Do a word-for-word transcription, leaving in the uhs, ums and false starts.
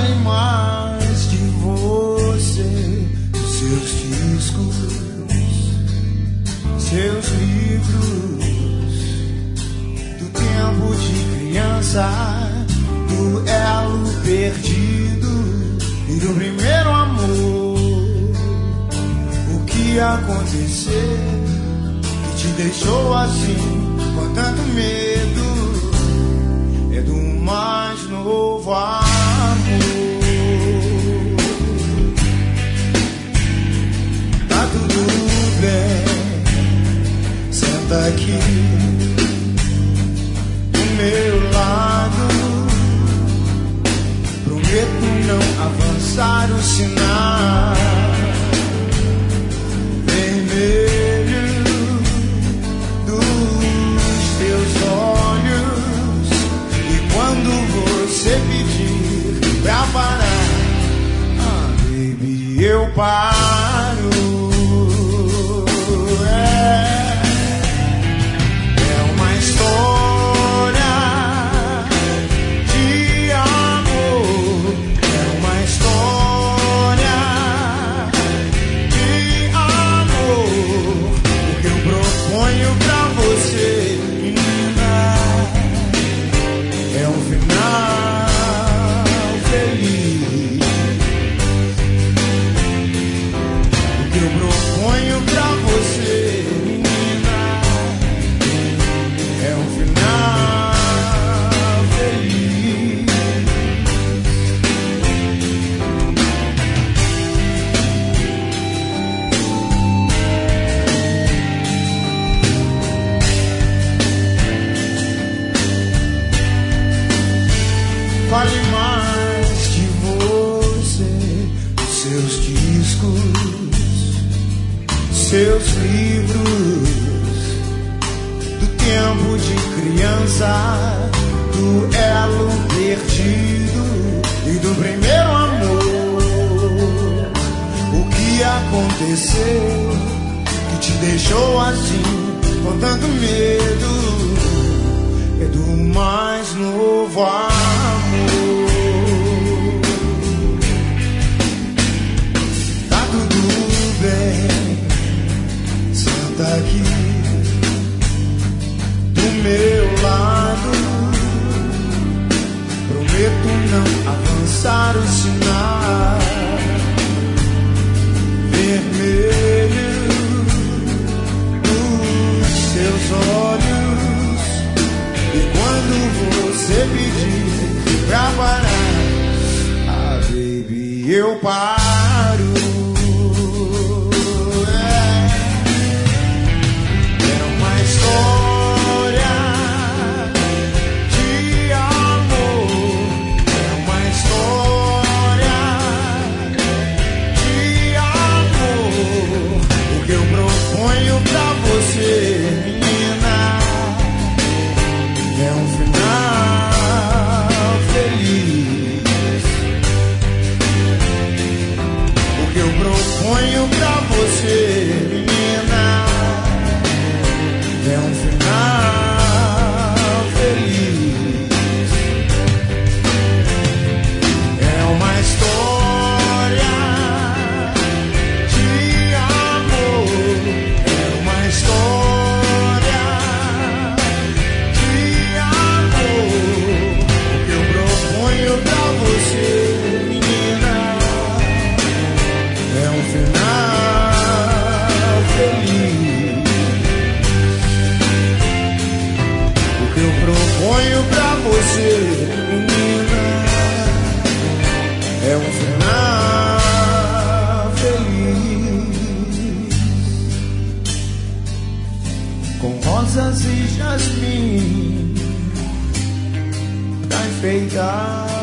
Fale mais de você, dos seus discos, seus livros, do tempo de criança, do elo perdido e do primeiro amor. O que aconteceu que te deixou assim, com tanto medo? É do mais novo amor. Tá tudo bem, senta aqui do meu lado. Prometo não avançar o sinal vermelho dos teus olhos. E quando você pedir pra parar, ah, baby, eu paro. É, é uma história de amor. É uma história de amor. O que eu proponho pra você, menina, é um final feliz. O que eu proponho pra você, menina, é um final feliz. Fale mais de você, dos seus discos, seus livros, do tempo de criança, do elo perdido e do primeiro amor. O que aconteceu que te deixou assim, com tanto medo? É do mais novo amor. Tá tudo bem, senta aqui do meu lado. Prometo não avançar o sinal vermelho dos seus olhos. E quando você pedir pra parar, ah, baby, eu paro. É, é uma história de amor. É uma história de amor. O que eu proponho pra você, menina, é um final feliz. O que eu proponho pra você, menina, é um final feliz. É uma história de amor. É uma história de amor. O que eu proponho pra você, menina, é um final feliz. O que eu proponho pra você, menina, é um final feliz. Com rosas e jasmim pra enfeitar